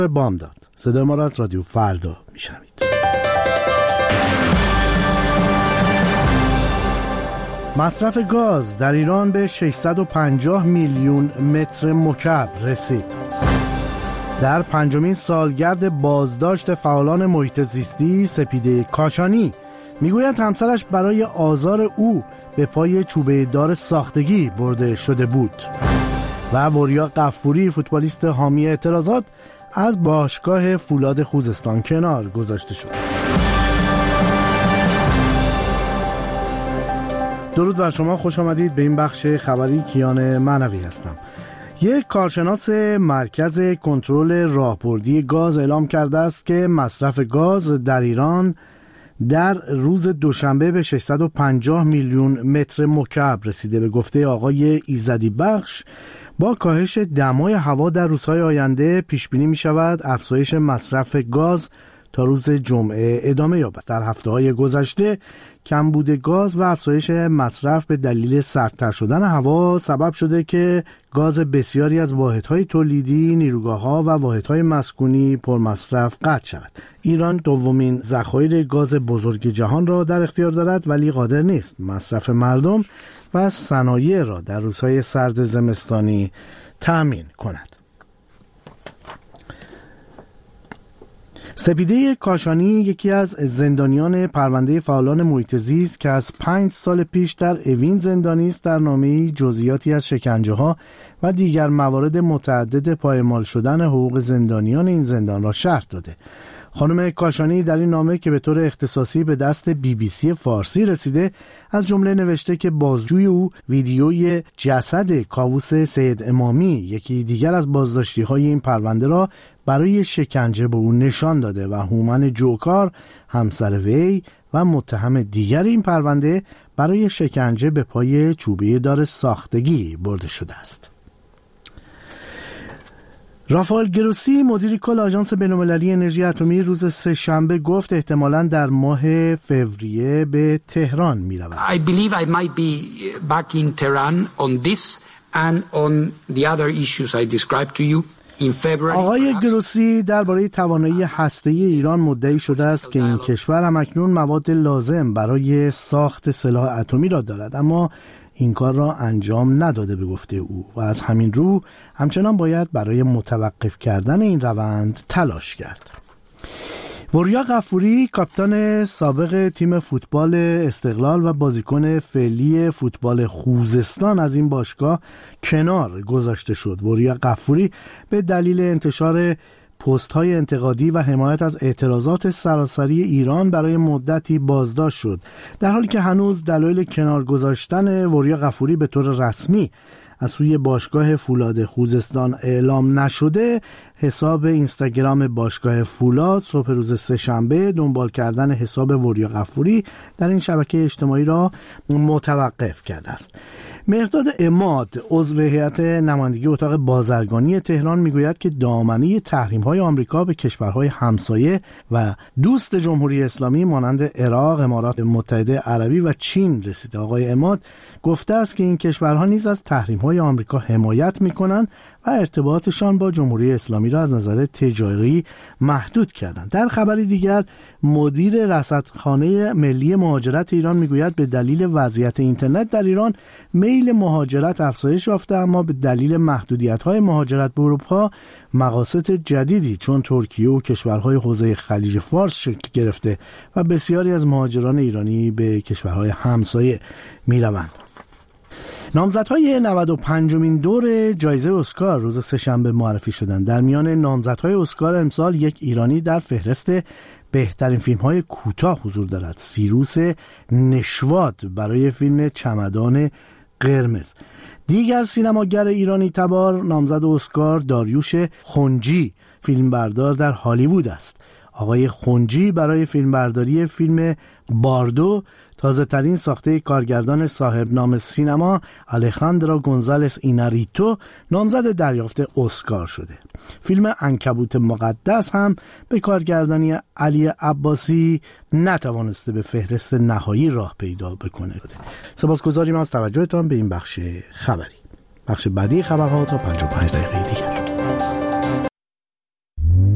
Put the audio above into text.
بامداد. صدای ما را از رادیو فردا میشنوید. مصرف گاز در ایران به 650 میلیون متر مکعب رسید. در پنجمین سالگرد بازداشت فعالان محیط زیستی، سپیده کاشانی میگوید همسرش برای آزار او به پای چوبه دار ساختگی برده شده بود. و وریا غفوری، فوتبالیست حامی اعتراضات، از باشگاه فولاد خوزستان کنار گذاشته شد. درود بر شما، خوش آمدید به این بخش خبری. کیان معنوی هستم. یک کارشناس مرکز کنترل راهبردی گاز اعلام کرده است که مصرف گاز در ایران در روز دوشنبه به 650 میلیون متر مکعب رسیده. به گفته آقای ایزدی بخش، با کاهش دمای هوا در روزهای آینده پیش بینی می شود افزایش مصرف گاز تا روز جمعه ادامه یابد. در هفته‌های گذشته کمبود گاز و افزایش مصرف به دلیل سردتر شدن هوا سبب شده که گاز بسیاری از واحدهای تولیدی، نیروگاه‌ها و واحدهای مسکونی پرمصرف قطع شود. ایران دومین ذخایر گاز بزرگ جهان را در اختیار دارد، ولی قادر نیست مصرف مردم و صنایع را در روزهای سرد زمستانی تأمین کند. سپیده کاشانی یکی از زندانیان پرونده فعالان محیط زیست که از 5 سال پیش در اوین زندانی است، در نامه‌ای جزئیاتی از شکنجه‌ها و دیگر موارد متعدد پایمال شدن حقوق زندانیان این زندان را شرح داده. خانم کاشانی در این نامه که به طور اختصاصی به دست BBC فارسی رسیده، از جمله نوشته که بازجوی او ویدیوی جسد کاووس سید امامی، یکی دیگر از بازداشتی‌های این پرونده، را برای شکنجه به او نشان داده و هومن جوکار، همسر وی و متهم دیگر این پرونده، برای شکنجه به پای چوبه دار ساختگی برده شده است. رافائل گروسی، مدیر کل آژانس بین‌المللی انرژی اتمی، روز سه‌شنبه گفت احتمالاً در ماه فوریه به تهران می‌رود. I believe I might be back in Tehran on this and on the other issues I described to you. آقای گروسی درباره توانایی هسته‌ای ایران مدعی شده است که این کشور همکنون مواد لازم برای ساخت سلاح اتمی را دارد، اما این کار را انجام نداده به گفته او، و از همین رو همچنان باید برای متوقف کردن این روند تلاش کرد. وریا غفوری، کاپیتان سابق تیم فوتبال استقلال و بازیکن فعلی فوتبال خوزستان، از این باشگاه کنار گذاشته شد. وریا غفوری به دلیل انتشار پست‌های انتقادی و حمایت از اعتراضات سراسری ایران برای مدتی بازداشت شد، در حالی که هنوز دلایل کنار گذاشتن وریا غفوری به طور رسمی از سوی باشگاه فولاد خوزستان اعلام نشده. حساب اینستاگرام باشگاه فولاد صبح روز سه‌شنبه دنبال کردن حساب وریا غفوری در این شبکه اجتماعی را متوقف کرده است. مهرداد عماد، عضو هیئت نمایندگی اتاق بازرگانی تهران، میگوید که دامنه تحریم‌های آمریکا به کشورهای همسایه و دوست جمهوری اسلامی مانند عراق، امارات متحده عربی و چین رسیده. آقای عماد گفته است که این کشورها نیز از تحریم‌های آمریکا حمایت می‌کنند و ارتباطشان با جمهوری اسلامی را از نظر تجاری محدود کردند. در خبری دیگر، مدیر رصدخانه ملی مهاجرت ایران میگوید به دلیل وضعیت اینترنت در ایران میل مهاجرت افزایش یافته، اما به دلیل محدودیت‌های مهاجرت به اروپا مقاصد جدیدی چون ترکیه و کشورهای حوزه خلیج فارس شکل گرفته و بسیاری از مهاجران ایرانی به کشورهای همسایه میروند. نامزدهای 95مین دور جایزه اسکار روز سه‌شنبه معرفی شدند. در میان نامزدهای اسکار امسال یک ایرانی در فهرست بهترین فیلم‌های کوتاه حضور دارد: سیروس نشواد برای فیلم چمدان قرمز. دیگر سینماگر ایرانی تبار نامزد اسکار داریوش خنجی، فیلمبردار در هالیوود است. آقای خنجی برای فیلمبرداری فیلم باردو، تازه ترین ساخته کارگردان صاحب نام سینما آلخاندرو گونزالس ایناریتو، نامزد دریافت اسکار شده. فیلم عنکبوت مقدس هم به کارگردانی علی عباسی نتوانسته به فهرست نهایی راه پیدا بکنه. سپاسگزاریم از توجهتان به این بخش خبری. بخش بعدی خبرها تا 55 دقیقه دیگه.